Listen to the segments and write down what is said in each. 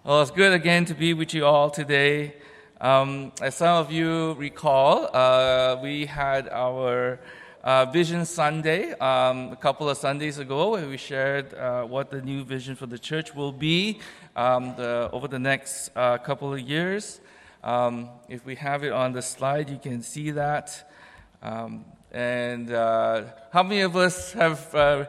Well, it's good again to be with you all today. As some of you recall, we had our Vision Sunday a couple of Sundays ago, where we shared what the new vision for the church will be over the next couple of years. If we have it on the slide, you can see that. And how many of us have,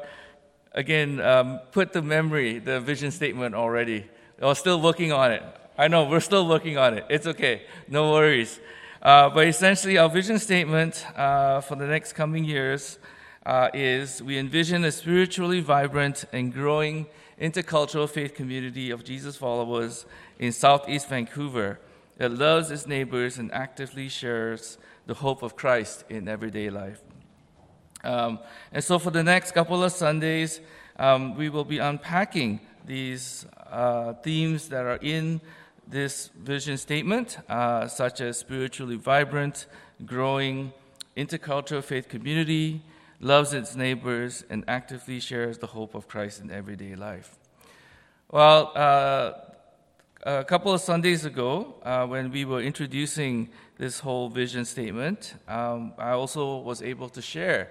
put the vision statement already? We're still working on it. I know, we're still working on it. It's okay. No worries. But essentially, our vision statement for the next coming years is we envision a spiritually vibrant and growing intercultural faith community of Jesus followers in Southeast Vancouver that loves its neighbors and actively shares the hope of Christ in everyday life. And so for the next couple of Sundays, we will be unpacking these themes that are in this vision statement, such as spiritually vibrant, growing, intercultural faith community, loves its neighbors, and actively shares the hope of Christ in everyday life. Well, a couple of Sundays ago, when we were introducing this whole vision statement, I also was able to share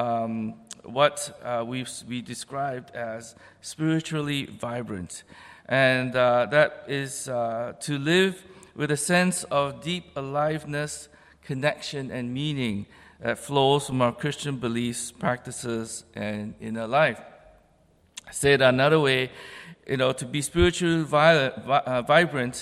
what we described as spiritually vibrant. And that is to live with a sense of deep aliveness, connection, and meaning that flows from our Christian beliefs, practices, and inner life. Said another way, to be spiritually vibrant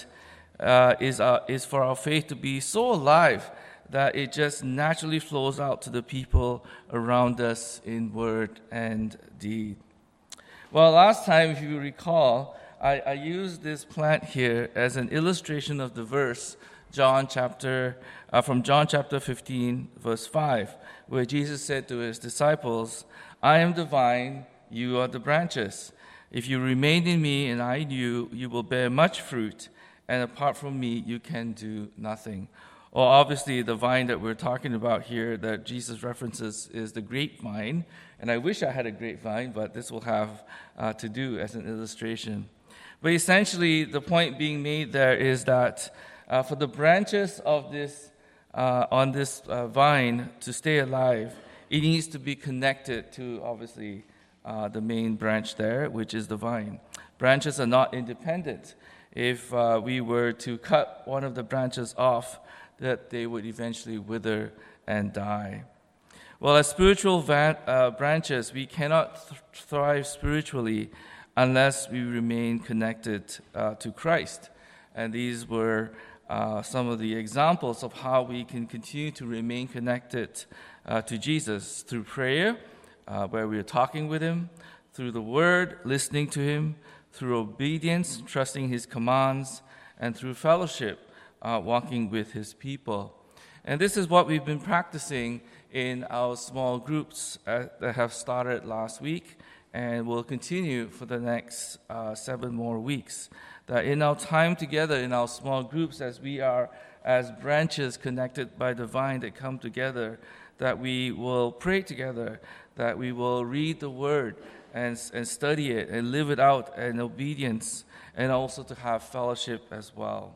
is for our faith to be so alive that it just naturally flows out to the people around us in word and deed. Well, last time, if you recall, I used this plant here as an illustration of the verse, from John chapter 15, verse 5, where Jesus said to his disciples, "I am the vine, you are the branches. If you remain in me and I in you, you will bear much fruit, and apart from me, you can do nothing." Well, obviously, the vine that we're talking about here that Jesus references is the grapevine, and I wish I had a grapevine, but this will have to do as an illustration. But essentially, the point being made there is that for the branches of this on this vine to stay alive, it needs to be connected to, obviously, the main branch there, which is the vine. Branches are not independent. If we were to cut one of the branches off, that they would eventually wither and die. Well, as spiritual branches, we cannot thrive spiritually unless we remain connected to Christ. And these were some of the examples of how we can continue to remain connected to Jesus through prayer, where we are talking with Him, through the Word, listening to Him, through obedience, trusting His commands, and through fellowship, walking with His people. And this is what we've been practicing in our small groups that have started last week and will continue for the next 7 more weeks. That in our time together in our small groups, as we are as branches connected by the vine that come together, that we will pray together, that we will read the Word and study it and live it out in obedience, and also to have fellowship as well.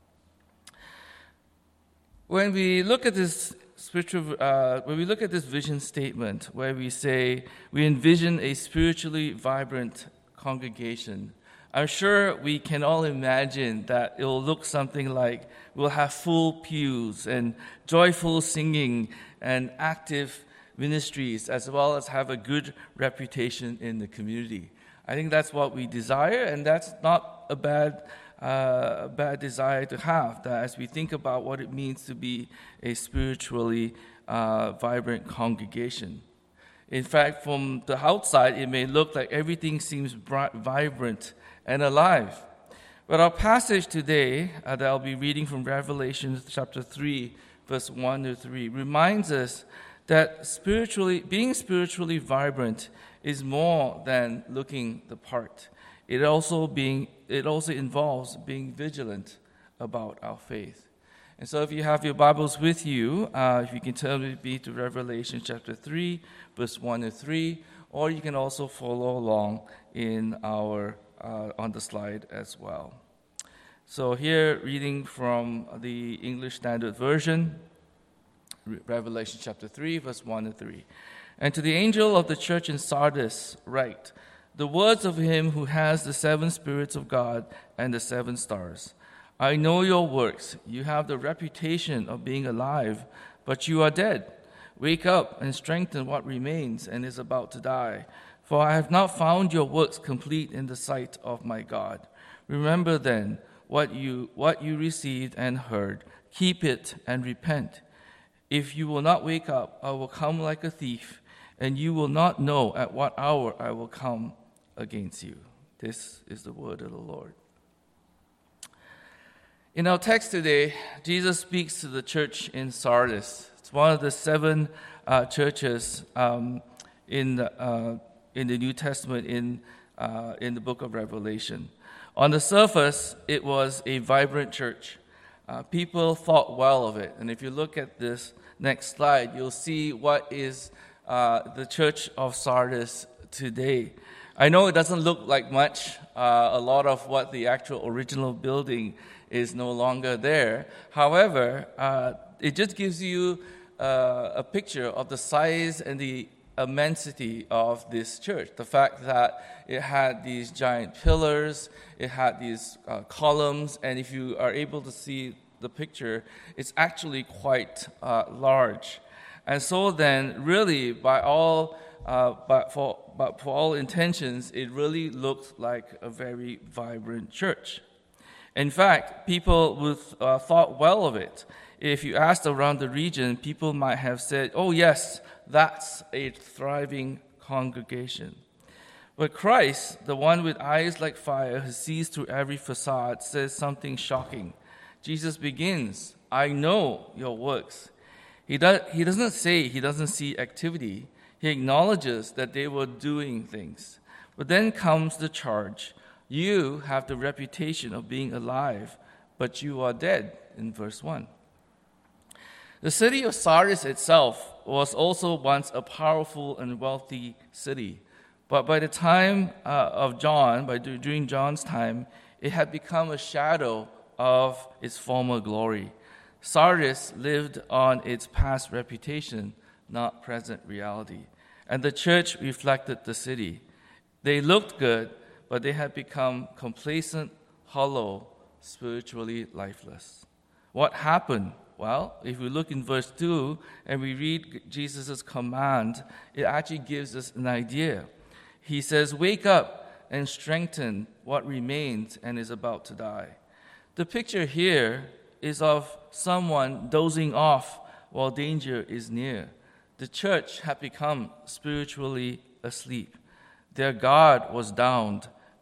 When we look at this vision statement, where we say we envision a spiritually vibrant congregation, I'm sure we can all imagine that it will look something like we'll have full pews and joyful singing and active ministries, as well as have a good reputation in the community. I think that's what we desire, and that's not a bad desire to have, that as we think about what it means to be a spiritually vibrant congregation. In fact, from the outside, it may look like everything seems vibrant and alive. But our passage today that I'll be reading from Revelation chapter 3, verse 1 to 3, reminds us that being spiritually vibrant is more than looking the part. It also involves being vigilant about our faith. And so if you have your Bibles with you, if you can turn with me to Revelation chapter 3, verse 1 to 3, or you can also follow along in our on the slide as well. So here, reading from the English Standard Version, Revelation chapter 3, verse 1 and 3. And to the angel of the church in Sardis write, the words of him who has the 7 spirits of God and the 7 stars. I know your works. You have the reputation of being alive, but you are dead. Wake up and strengthen what remains and is about to die. For I have not found your works complete in the sight of my God. Remember then what you received and heard. Keep it and repent. If you will not wake up, I will come like a thief, and you will not know at what hour I will come against you. This is the word of the Lord. In our text today, Jesus speaks to the church in Sardis. It's one of the 7 churches in the New Testament in the book of Revelation. On the surface, it was a vibrant church. People thought well of it. And if you look at this next slide, you'll see what is the church of Sardis today. I know it doesn't look like much. A lot of what the actual original building is no longer there. However, it just gives you a picture of the size and the immensity of this church. The fact that it had these giant pillars, it had these columns, and if you are able to see the picture, it's actually quite large. And so then, really, for all intentions, it really looked like a very vibrant church. In fact, people would thought well of it. If you asked around the region, people might have said, oh yes, that's a thriving congregation. But Christ, the one with eyes like fire who sees through every facade, says something shocking. Jesus begins, I know your works. He doesn't say he doesn't see activity. He acknowledges that they were doing things. But then comes the charge. You have the reputation of being alive, but you are dead, in verse 1. The city of Sardis itself was also once a powerful and wealthy city. But by the time of John, during John's time, it had become a shadow of its former glory. Sardis lived on its past reputation, not present reality. And the church reflected the city. They looked good, but they had become complacent, hollow, spiritually lifeless. What happened? Well, if we look in verse 2 and we read Jesus' command, it actually gives us an idea. He says, wake up and strengthen what remains and is about to die. The picture here is of someone dozing off while danger is near. The church had become spiritually asleep. Their guard was down,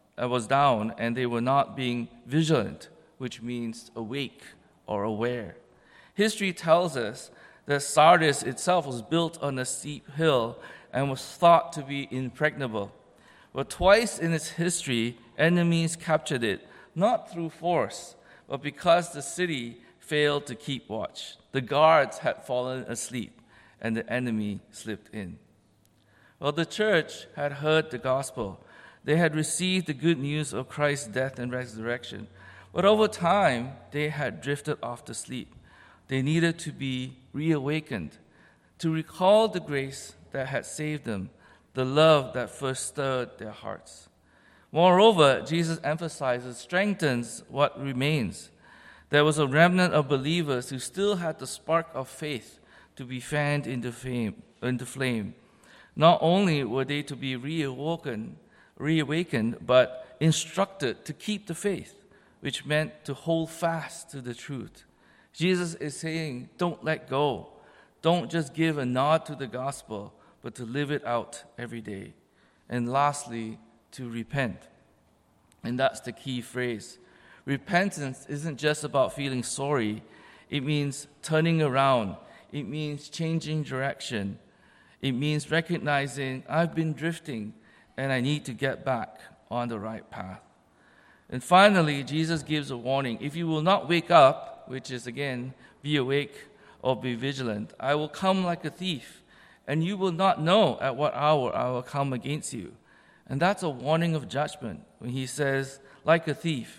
and they were not being vigilant, which means awake or aware. History tells us that Sardis itself was built on a steep hill and was thought to be impregnable. But twice in its history, enemies captured it, not through force, but because the city failed to keep watch. The guards had fallen asleep, and the enemy slipped in. Well, the church had heard the gospel. They had received the good news of Christ's death and resurrection. But over time, they had drifted off to sleep. They needed to be reawakened, to recall the grace that had saved them, the love that first stirred their hearts. Moreover, Jesus emphasizes, strengthens what remains. There was a remnant of believers who still had the spark of faith to be fanned into flame. Not only were they to be reawakened, but instructed to keep the faith, which meant to hold fast to the truth. Jesus is saying, don't let go. Don't just give a nod to the gospel, but to live it out every day. And lastly, to repent. And that's the key phrase. Repentance isn't just about feeling sorry. It means turning around. It means changing direction. It means recognizing I've been drifting and I need to get back on the right path. And finally, Jesus gives a warning. If you will not wake up, which is again, be awake or be vigilant, I will come like a thief, and you will not know at what hour I will come against you. And that's a warning of judgment when he says, like a thief.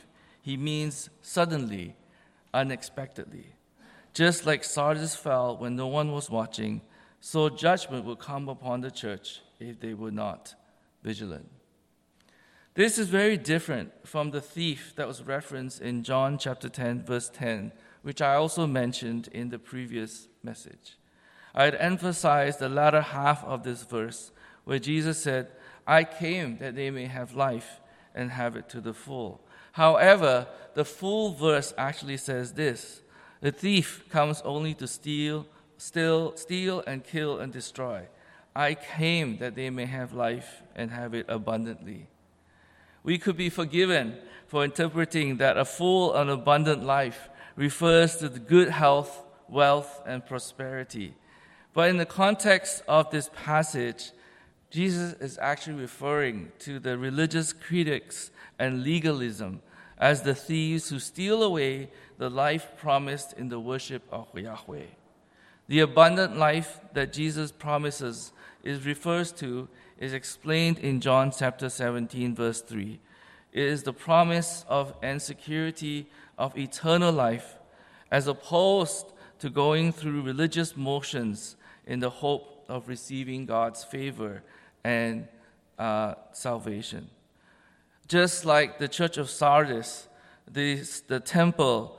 He means suddenly, unexpectedly. Just like Sardis fell when no one was watching, so judgment will come upon the church if they were not vigilant. This is very different from the thief that was referenced in John chapter 10, verse 10, which I also mentioned in the previous message. I had emphasized the latter half of this verse, where Jesus said, I came that they may have life and have it to the full. However, the full verse actually says this: the thief comes only to steal, and kill, and destroy. I came that they may have life and have it abundantly. We could be forgiven for interpreting that a full and abundant life refers to the good health, wealth, and prosperity. But in the context of this passage, Jesus is actually referring to the religious critics and legalism as the thieves who steal away the life promised in the worship of Yahweh. The abundant life that Jesus promises is explained in John chapter 17, verse 3. It is the promise of and security of eternal life, as opposed to going through religious motions in the hope of receiving God's favor and salvation. Just like the church of Sardis, the temple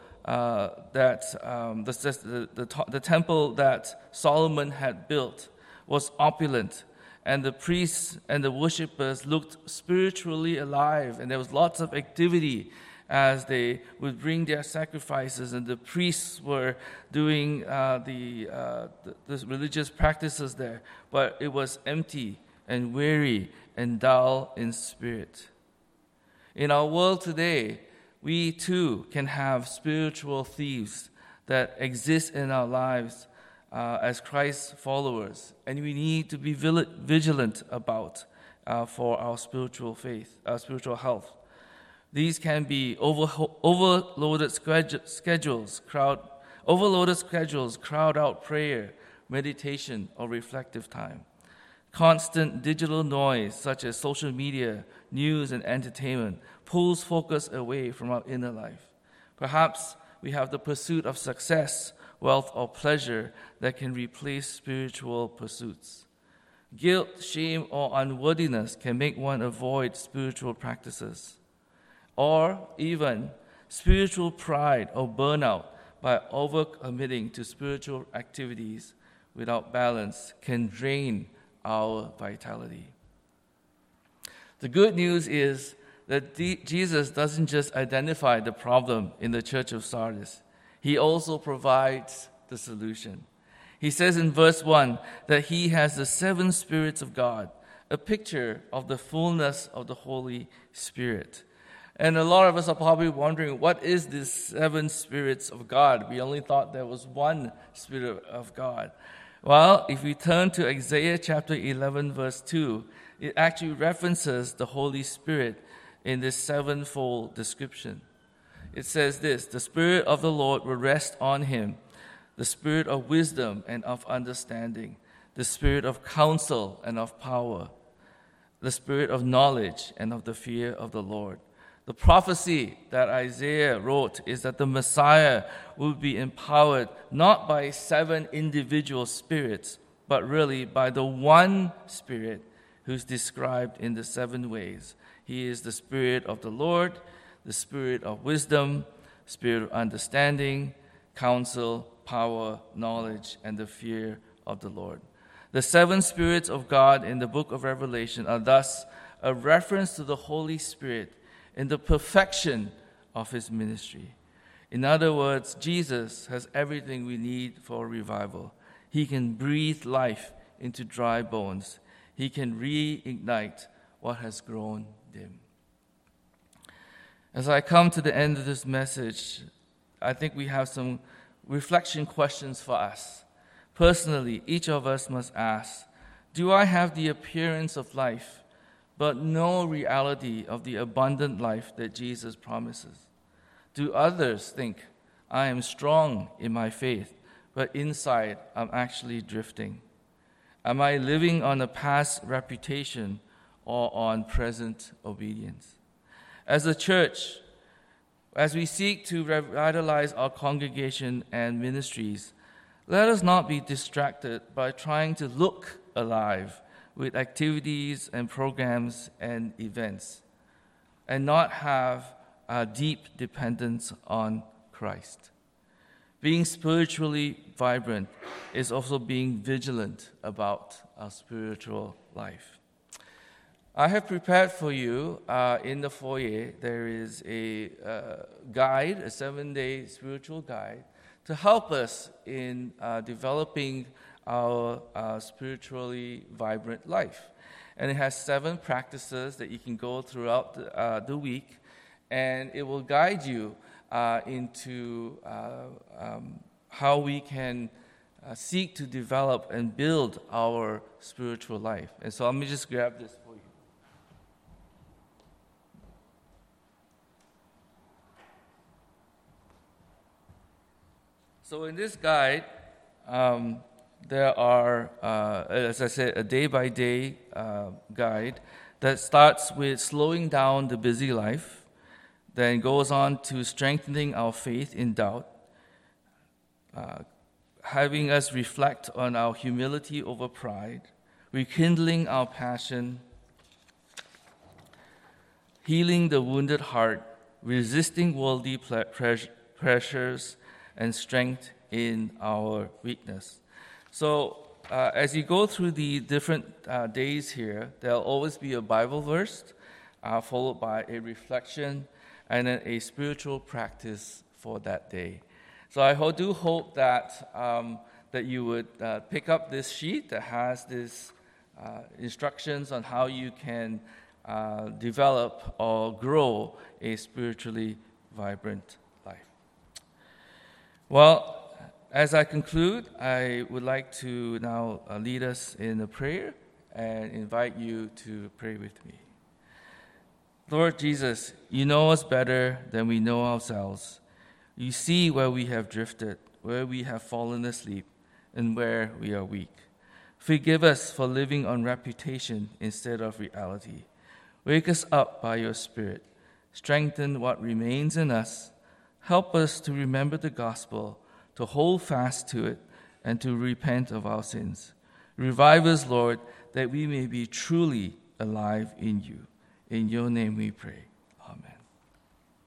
the temple that Solomon had built was opulent, and the priests and the worshippers looked spiritually alive, and there was lots of activity as they would bring their sacrifices, and the priests were doing the religious practices there, but it was empty and weary and dull in spirit. In our world today, we too can have spiritual thieves that exist in our lives as Christ's followers, and we need to be vigilant about for our spiritual faith, our spiritual health. These can be overloaded schedules, crowd out prayer, meditation, or reflective time. Constant digital noise, such as social media, news, and entertainment, pulls focus away from our inner life. Perhaps we have the pursuit of success, wealth, or pleasure that can replace spiritual pursuits. Guilt, shame, or unworthiness can make one avoid spiritual practices. Or even spiritual pride or burnout by overcommitting to spiritual activities without balance can drain our vitality. The good news is that Jesus doesn't just identify the problem in the church of Sardis. He also provides the solution. He says in verse 1 that he has the 7 spirits of God, a picture of the fullness of the Holy Spirit. And a lot of us are probably wondering, what is this 7 spirits of God? We only thought there was one Spirit of God. Well, if we turn to Isaiah chapter 11, verse 2, it actually references the Holy Spirit in this 7-fold description. It says this: the Spirit of the Lord will rest on him, the Spirit of wisdom and of understanding, the Spirit of counsel and of power, the Spirit of knowledge and of the fear of the Lord. The prophecy that Isaiah wrote is that the Messiah will be empowered not by 7 individual spirits, but really by the one Spirit who's described in the 7 ways. He is the Spirit of the Lord, the Spirit of wisdom, Spirit of understanding, counsel, power, knowledge, and the fear of the Lord. The 7 spirits of God in the book of Revelation are thus a reference to the Holy Spirit in the perfection of his ministry. In other words, Jesus has everything we need for revival. He can breathe life into dry bones. He can reignite what has grown dim. As I come to the end of this message, I think we have some reflection questions for us. Personally, each of us must ask, do I have the appearance of life, but no reality of the abundant life that Jesus promises? Do others think I am strong in my faith, but inside I'm actually drifting? Am I living on a past reputation or on present obedience? As a church, As we seek to revitalize our congregation and ministries, let us not be distracted by trying to look alive with activities and programs and events, and not have a deep dependence on Christ. Being spiritually vibrant is also being vigilant about our spiritual life. I have prepared for you in the foyer, there is a guide, a 7-day spiritual guide, to help us in developing our spiritually vibrant life. And it has 7 practices that you can go throughout the week, and it will guide you into how we can seek to develop and build our spiritual life. And so let me just grab this for you. So in this guide, there are, as I said, a day-by-day guide that starts with slowing down the busy life, then goes on to strengthening our faith in doubt, having us reflect on our humility over pride, rekindling our passion, healing the wounded heart, resisting worldly pressures, and strength in our weakness. So as you go through the different days here, there'll always be a Bible verse followed by a reflection and then a spiritual practice for that day. So I do hope that that you would pick up this sheet that has these instructions on how you can develop or grow a spiritually vibrant life. Well, as I conclude, I would like to now lead us in a prayer and invite you to pray with me. Lord Jesus, you know us better than we know ourselves. You see where we have drifted, where we have fallen asleep, and where we are weak. Forgive us for living on reputation instead of reality. Wake us up by your Spirit. Strengthen what remains in us. Help us to remember the gospel, to hold fast to it, and to repent of our sins. Revive us, Lord, that we may be truly alive in you. In your name we pray.